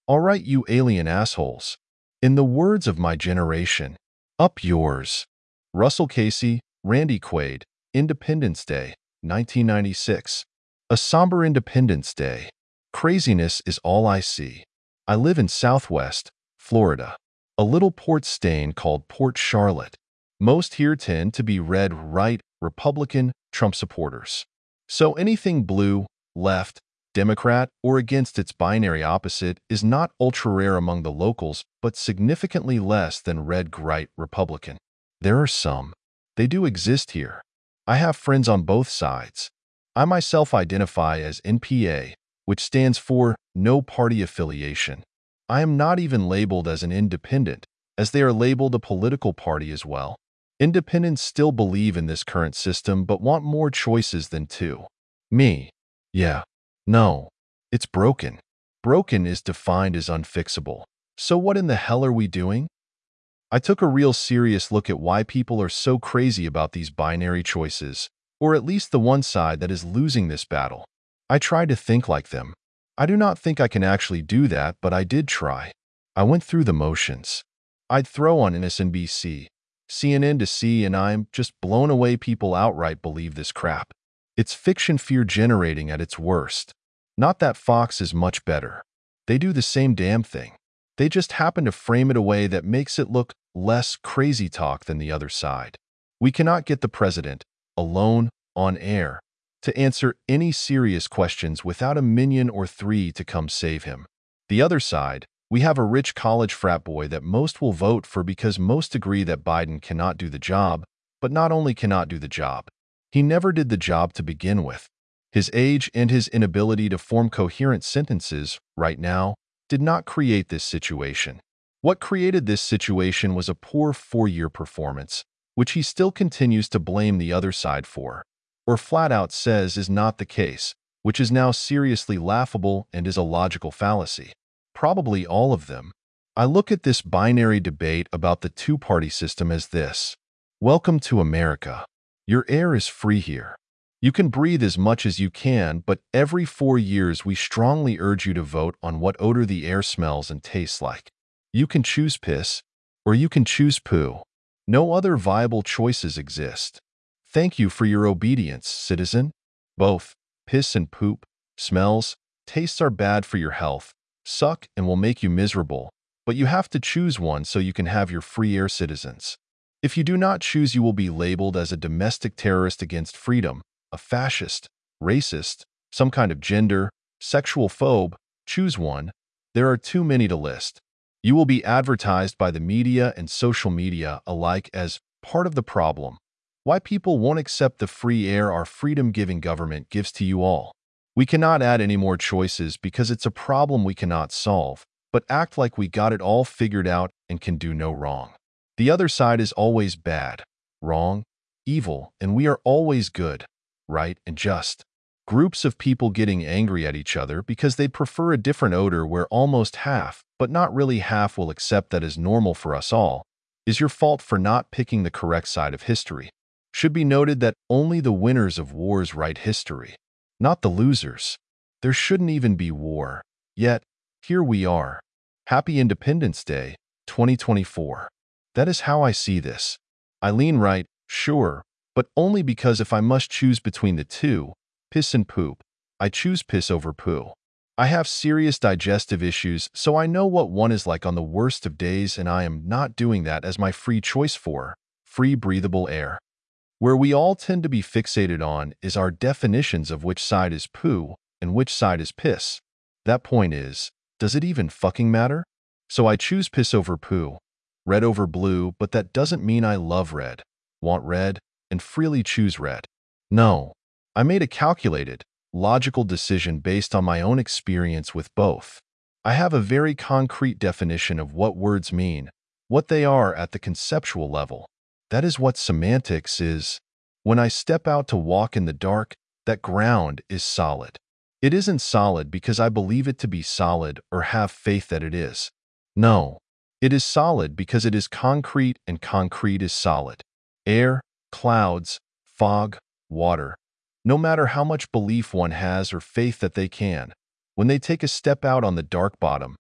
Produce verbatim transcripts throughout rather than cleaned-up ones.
All right, you alien assholes. In the words of my generation, up yours. Russell Casey, Randy Quaid, Independence Day, nineteen ninety-six. A somber Independence Day. Craziness is all I see. I live in Southwest Florida, a little port stain called Port Charlotte. Most here tend to be red, right, Republican, Trump supporters. So anything blue, left, Democrat, or against its binary opposite is not ultra-rare among the locals, but significantly less than red, right, Republican. There are some. They do exist here. I have friends on both sides. I myself identify as N P A, which stands for No Party Affiliation. I am not even labeled as an independent, as they are labeled a political party as well. Independents still believe in this current system but want more choices than two. Me. Yeah. No. It's broken. Broken is defined as unfixable. So what in the hell are we doing? I took a real serious look at why people are so crazy about these binary choices, or at least the one side that is losing this battle. I tried to think like them. I do not think I can actually do that, but I did try. I went through the motions. I'd throw on M S N B C, C N N to see, and I'm just blown away people outright believe this crap. It's fiction fear generating at its worst. Not that Fox is much better. They do the same damn thing. They just happen to frame it a way that makes it look less crazy talk than the other side. We cannot get the president, alone, on air, to answer any serious questions without a minion or three to come save him. The other side, we have a rich college frat boy that most will vote for because most agree that Biden cannot do the job, but not only cannot do the job, he never did the job to begin with. His age and his inability to form coherent sentences right now did not create this situation. What created this situation was a poor four-year performance, which he still continues to blame the other side for, or flat out says is not the case, which is now seriously laughable and is a logical fallacy. Probably all of them. I look at this binary debate about the two-party system as this. Welcome to America. Your air is free here. You can breathe as much as you can, but every four years we strongly urge you to vote on what odor the air smells and tastes like. You can choose piss, or you can choose poo. No other viable choices exist. Thank you for your obedience, citizen. Both piss and poop, smells, tastes are bad for your health, suck and will make you miserable, but you have to choose one so you can have your free air, citizens. If you do not choose, you will be labeled as a domestic terrorist against freedom, a fascist, racist, some kind of gender, sexual phobe. Choose one. There are too many to list. You will be advertised by the media and social media alike as part of the problem. Why people won't accept the free air our freedom-giving government gives to you all. We cannot add any more choices because it's a problem we cannot solve, but act like we got it all figured out and can do no wrong. The other side is always bad, wrong, evil, and we are always good, right, and just. Groups of people getting angry at each other because they prefer a different odor where almost half, but not really half, will accept that as normal for us all, is your fault for not picking the correct side of history. Should be noted that only the winners of wars write history, not the losers. There shouldn't even be war. Yet, here we are. Happy Independence Day, twenty twenty-four. That is how I see this. I lean right, sure, but only because if I must choose between the two, piss and poop, I choose piss over poo. I have serious digestive issues, so I know what one is like on the worst of days, and I am not doing that as my free choice for free breathable air. Where we all tend to be fixated on is our definitions of which side is poo and which side is piss. That point is, does it even fucking matter? So I choose piss over poo, red over blue, but that doesn't mean I love red, want red, and freely choose red. No. I made a calculated, logical decision based on my own experience with both. I have a very concrete definition of what words mean, what they are at the conceptual level. That is what semantics is. When I step out to walk in the dark, that ground is solid. It isn't solid because I believe it to be solid or have faith that it is. No. It is solid because it is concrete, and concrete is solid. Air, clouds, fog, water. No matter how much belief one has or faith that they can, when they take a step out on the dark bottom,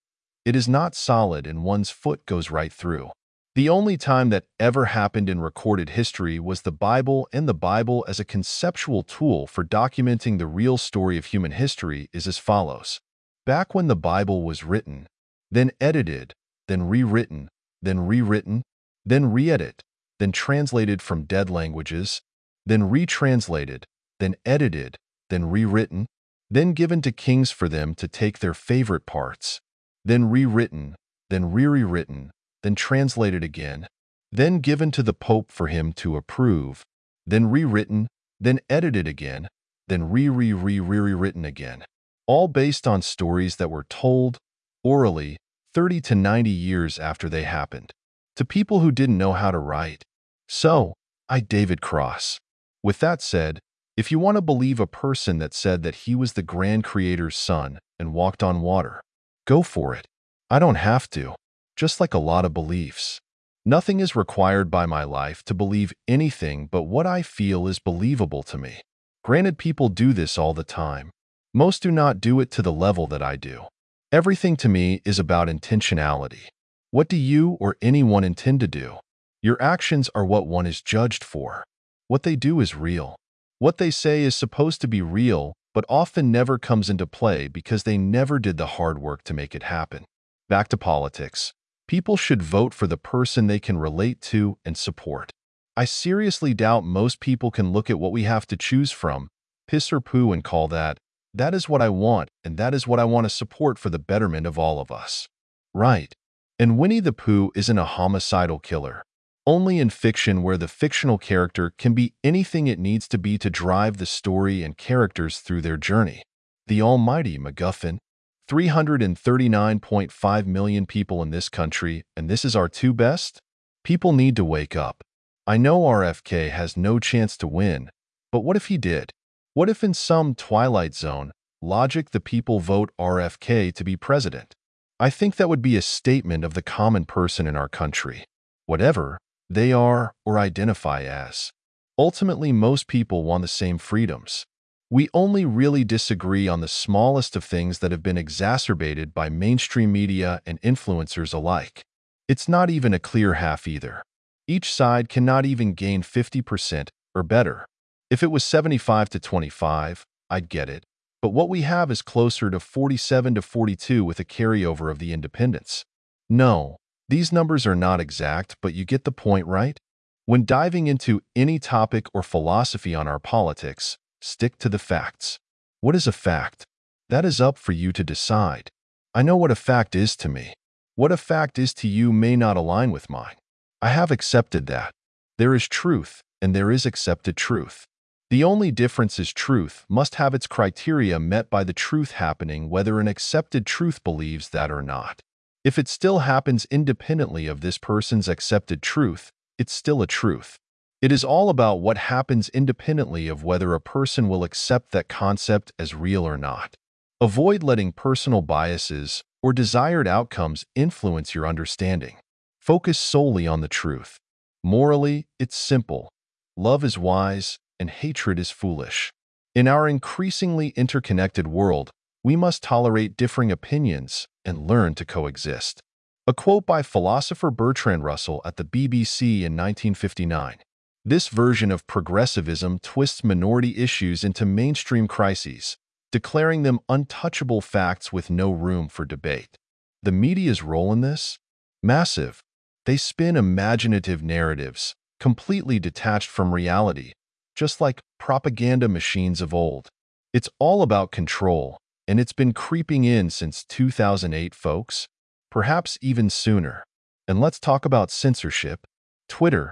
It is not solid and one's foot goes right through. The only time that ever happened in recorded history was the Bible, and the Bible as a conceptual tool for documenting the real story of human history is as follows. Back when the Bible was written, then edited, then rewritten, then rewritten, then re-edit, then translated from dead languages, then retranslated, then edited, then rewritten, then given to kings for them to take their favorite parts, then rewritten, then re-rewritten, then translated again, then given to the Pope for him to approve, then rewritten, then edited again, then re-re-re-rewritten again, all based on stories that were told, orally, thirty to ninety years after they happened, to people who didn't know how to write. So, I David Cross. With that said, if you want to believe a person that said that he was the grand creator's son and walked on water, go for it. I don't have to. Just like a lot of beliefs. Nothing is required by my life to believe anything but what I feel is believable to me. Granted, people do this all the time. Most do not do it to the level that I do. Everything to me is about intentionality. What do you or anyone intend to do? Your actions are what one is judged for. What they do is real. What they say is supposed to be real, but often never comes into play because they never did the hard work to make it happen. Back to politics. People should vote for the person they can relate to and support. I seriously doubt most people can look at what we have to choose from, piss or poo, and call that, that is what I want, and that is what I want to support for the betterment of all of us. Right. And Winnie the Pooh isn't a homicidal killer. Only in fiction, where the fictional character can be anything it needs to be to drive the story and characters through their journey. The almighty MacGuffin. three hundred thirty-nine point five million people in this country, and this is our two best? People need to wake up. I know R F K has no chance to win, but what if he did? What if in some Twilight Zone logic the people vote R F K to be president? I think that would be a statement of the common person in our country, whatever they are or identify as. Ultimately, most people want the same freedoms. We only really disagree on the smallest of things that have been exacerbated by mainstream media and influencers alike. It's not even a clear half either. Each side cannot even gain fifty percent or better. If it was seventy-five to twenty-five, I'd get it. But what we have is closer to forty-seven to forty-two with a carryover of the independents. No, these numbers are not exact, but you get the point, right? When diving into any topic or philosophy on our politics, stick to the facts. What is a fact? That is up for you to decide. I know what a fact is to me. What a fact is to you may not align with mine. I have accepted that. There is truth, and there is accepted truth. The only difference is truth must have its criteria met by the truth happening, whether an accepted truth believes that or not. If it still happens independently of this person's accepted truth, it's still a truth. It is all about what happens independently of whether a person will accept that concept as real or not. Avoid letting personal biases or desired outcomes influence your understanding. Focus solely on the truth. Morally, it's simple. Love is wise, and hatred is foolish. In our increasingly interconnected world, we must tolerate differing opinions and learn to coexist. A quote by philosopher Bertrand Russell at the B B C in nineteen fifty-nine. This version of progressivism twists minority issues into mainstream crises, declaring them untouchable facts with no room for debate. The media's role in this? Massive. They spin imaginative narratives, completely detached from reality, just like propaganda machines of old. It's all about control, and it's been creeping in since two thousand eight, folks. Perhaps even sooner. And let's talk about censorship. Twitter,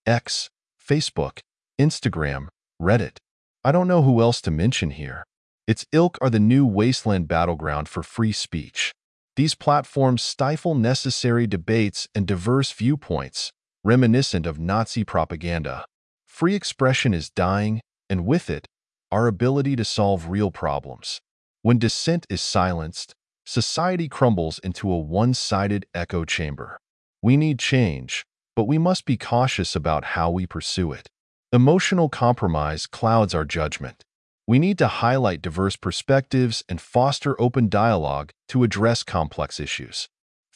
X, Facebook, Instagram, Reddit. I don't know who else to mention here. Its ilk are the new wasteland battleground for free speech. These platforms stifle necessary debates and diverse viewpoints, reminiscent of Nazi propaganda. Free expression is dying, and with it, our ability to solve real problems. When dissent is silenced, society crumbles into a one-sided echo chamber. We need change, but we must be cautious about how we pursue it. Emotional compromise clouds our judgment. We need to highlight diverse perspectives and foster open dialogue to address complex issues.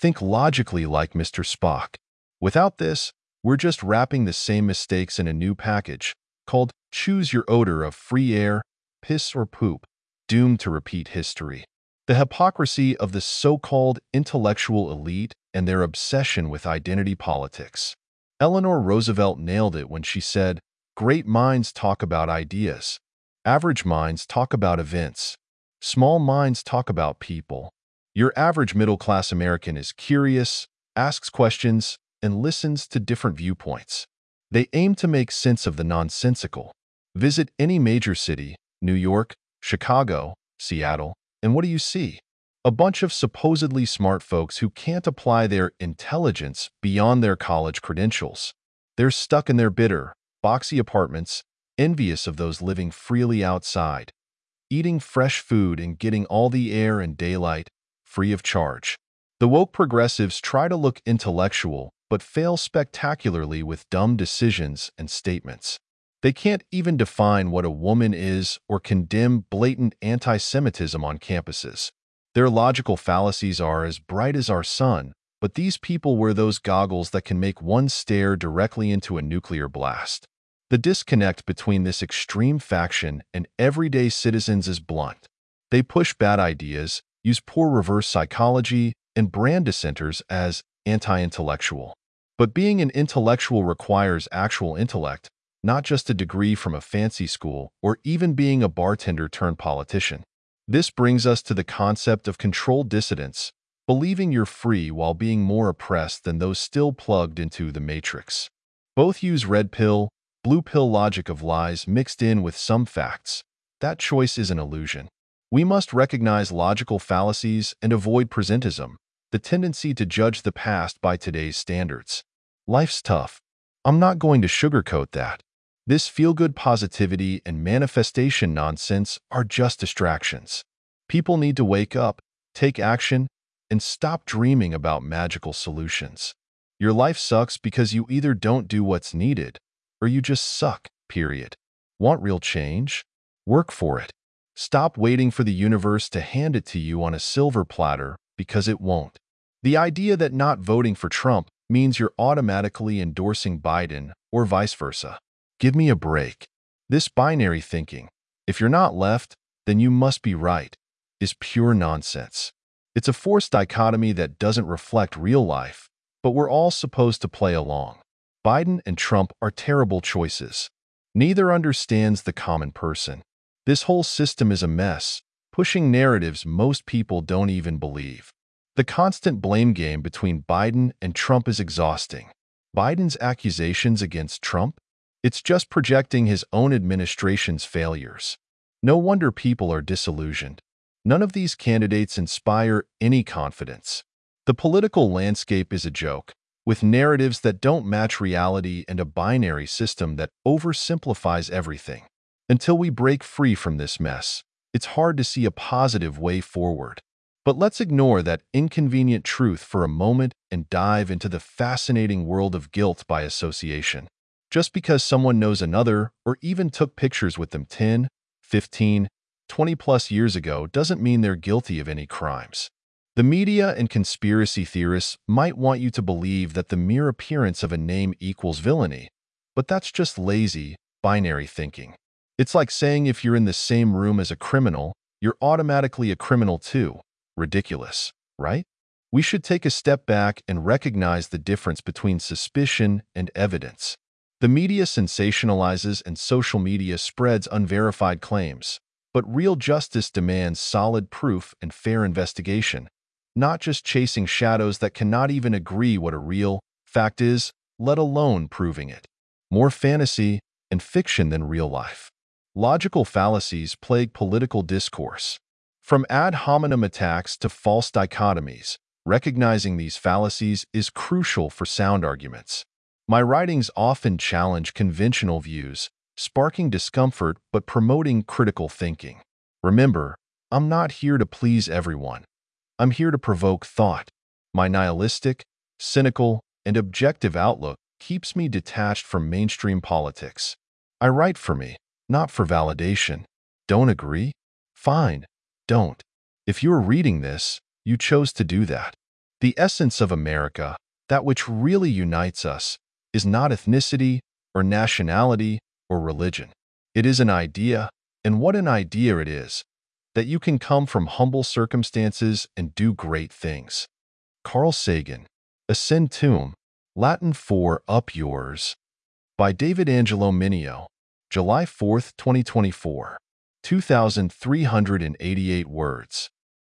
Think logically like Mister Spock. Without this, we're just wrapping the same mistakes in a new package called Choose Your Odor of Free Air, Piss or Poop, doomed to repeat history. The hypocrisy of the so-called intellectual elite and their obsession with identity politics. Eleanor Roosevelt nailed it when she said, "Great minds talk about ideas. Average minds talk about events. Small minds talk about people." Your average middle-class American is curious, asks questions, and listens to different viewpoints. They aim to make sense of the nonsensical. Visit any major city, New York, Chicago, Seattle, and what do you see? A bunch of supposedly smart folks who can't apply their intelligence beyond their college credentials. They're stuck in their bitter, boxy apartments, envious of those living freely outside, eating fresh food and getting all the air and daylight free of charge. The woke progressives try to look intellectual but fail spectacularly with dumb decisions and statements. They can't even define what a woman is or condemn blatant anti-Semitism on campuses. Their logical fallacies are as bright as our sun, but these people wear those goggles that can make one stare directly into a nuclear blast. The disconnect between this extreme faction and everyday citizens is blunt. They push bad ideas, use poor reverse psychology, and brand dissenters as anti-intellectual. But being an intellectual requires actual intellect, not just a degree from a fancy school or even being a bartender turned politician. This brings us to the concept of controlled dissidence, believing you're free while being more oppressed than those still plugged into the matrix. Both use red pill, blue pill logic of lies mixed in with some facts. That choice is an illusion. We must recognize logical fallacies and avoid presentism, the tendency to judge the past by today's standards. Life's tough. I'm not going to sugarcoat that. This feel-good positivity and manifestation nonsense are just distractions. People need to wake up, take action, and stop dreaming about magical solutions. Your life sucks because you either don't do what's needed, or you just suck, period. Want real change? Work for it. Stop waiting for the universe to hand it to you on a silver platter, because it won't. The idea that not voting for Trump means you're automatically endorsing Biden or vice versa. Give me a break. This binary thinking, if you're not left, then you must be right, is pure nonsense. It's a forced dichotomy that doesn't reflect real life, but we're all supposed to play along. Biden and Trump are terrible choices. Neither understands the common person. This whole system is a mess, pushing narratives most people don't even believe. The constant blame game between Biden and Trump is exhausting. Biden's accusations against Trump? It's just projecting his own administration's failures. No wonder people are disillusioned. None of these candidates inspire any confidence. The political landscape is a joke, with narratives that don't match reality and a binary system that oversimplifies everything. Until we break free from this mess, it's hard to see a positive way forward. But let's ignore that inconvenient truth for a moment and dive into the fascinating world of guilt by association. Just because someone knows another or even took pictures with them ten, fifteen, twenty plus years ago doesn't mean they're guilty of any crimes. The media and conspiracy theorists might want you to believe that the mere appearance of a name equals villainy, but that's just lazy, binary thinking. It's like saying if you're in the same room as a criminal, you're automatically a criminal too. Ridiculous, right? We should take a step back and recognize the difference between suspicion and evidence. The media sensationalizes and social media spreads unverified claims, but real justice demands solid proof and fair investigation, not just chasing shadows that cannot even agree what a real fact is, let alone proving it. More fantasy and fiction than real life. Logical fallacies plague political discourse. From ad hominem attacks to false dichotomies, recognizing these fallacies is crucial for sound arguments. My writings often challenge conventional views, sparking discomfort but promoting critical thinking. Remember, I'm not here to please everyone. I'm here to provoke thought. My nihilistic, cynical, and objective outlook keeps me detached from mainstream politics. I write for me, not for validation. Don't agree? Fine, don't. If you're reading this, you chose to do that. The essence of America, that which really unites us, is not ethnicity or nationality or religion. It is an idea, and what an idea it is, that you can come from humble circumstances and do great things. Carl Sagan, Ascend Tuum, Latin for Up Yours, by David Angelo Mineo, July fourth, twenty twenty-four, two thousand three hundred eighty-eight words.